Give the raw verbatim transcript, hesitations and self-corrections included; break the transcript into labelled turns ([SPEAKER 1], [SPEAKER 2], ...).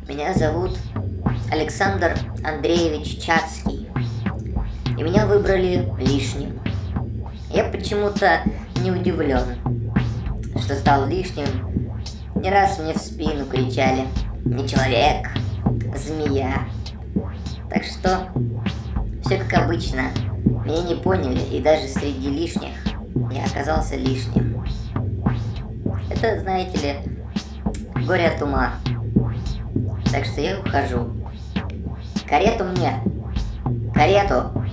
[SPEAKER 1] Меня зовут Александр Андреевич Чацкий, и меня выбрали лишним. Я почему-то не удивлен, что стал лишним. Не раз мне в спину кричали: не человек, а змея. Так что все как обычно. Меня не поняли, и даже среди лишних я оказался лишним. Это, знаете ли, горе от ума. Так что я ухожу. Карету мне! Карету!